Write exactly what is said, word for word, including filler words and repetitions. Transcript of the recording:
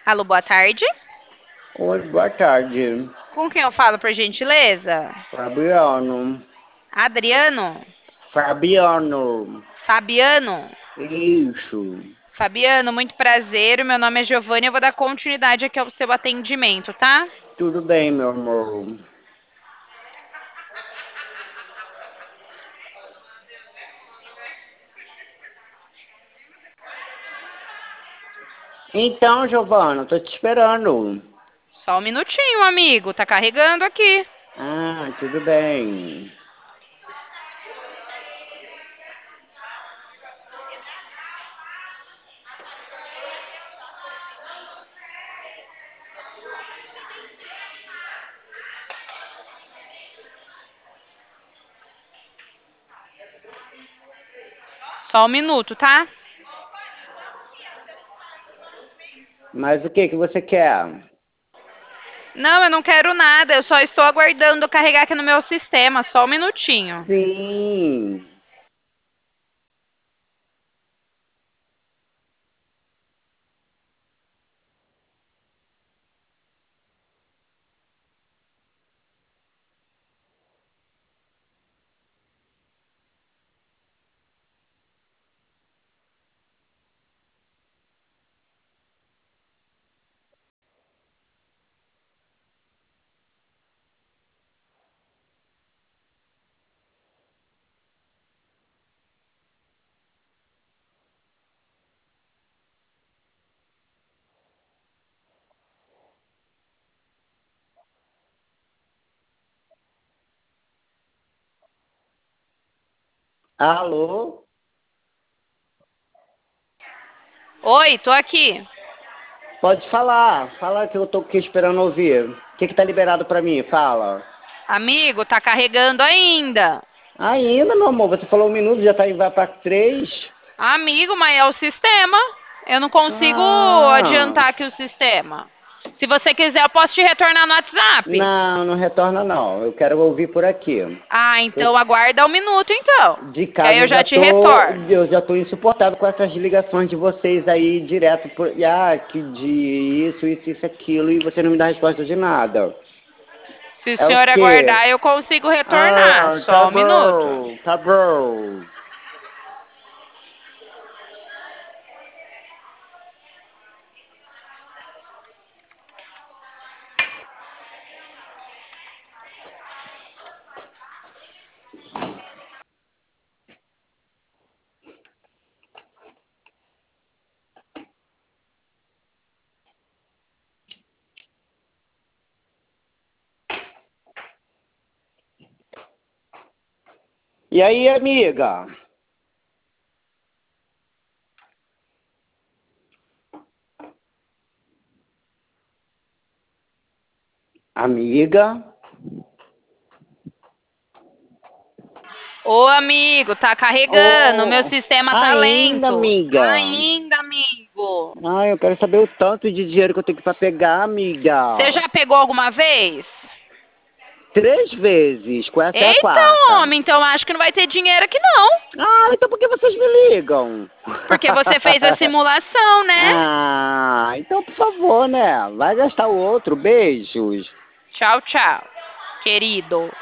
Alô, boa tarde. Oi, boa tarde. Com quem eu falo, por gentileza? Fabiano. Adriano? Fabiano. Fabiano? Isso. Fabiano, muito prazer. O meu nome é Giovanni. Eu vou dar continuidade aqui ao seu atendimento, tá? Tudo bem, meu amor? Então, Giovana, tô te esperando. Só um minutinho, amigo. Tá carregando aqui. Ah, tudo bem. Só um minuto, tá? Mas o que que você quer? Não, eu não quero nada. Eu só estou aguardando carregar aqui no meu sistema. Só um minutinho. Sim. Alô? Oi, tô aqui. Pode falar. Fala que eu tô aqui esperando ouvir. O que que tá liberado pra mim? Fala. Amigo, tá carregando ainda. Ainda, meu amor. Você falou um minuto, já tá indo vai pra três. Amigo, mas é o sistema. Eu não consigo Ah. adiantar aqui o sistema. Se você quiser, eu posso te retornar no WhatsApp. Não, não retorna não. Eu quero ouvir por aqui. Ah, Eu, então aguarda um minuto, então. de Que aí casa eu eu já já te tô, retorno. eu já tô insuportável com essas ligações de vocês aí direto por, ah, que de isso, isso, isso, aquilo e você não me dá resposta de nada. Se o É o senhor quê? aguardar, eu consigo retornar. Ah, tá Só um minuto. bom, tá bom. E aí, amiga? Amiga? Ô, amigo, tá carregando. O meu Oh, sistema tá ainda, lento. amiga? Ainda, amigo. Ah, eu quero saber o tanto de dinheiro que eu tenho que pra pegar, Você amiga. já pegou alguma vez? Três vezes, com essa é a Eita, quarta. homem, então acho que não vai ter dinheiro aqui, não. Ah, então por que vocês me ligam? Porque você fez a simulação, né? Ah, então por favor, né? Vai gastar o outro. Beijos. Tchau, tchau, querido.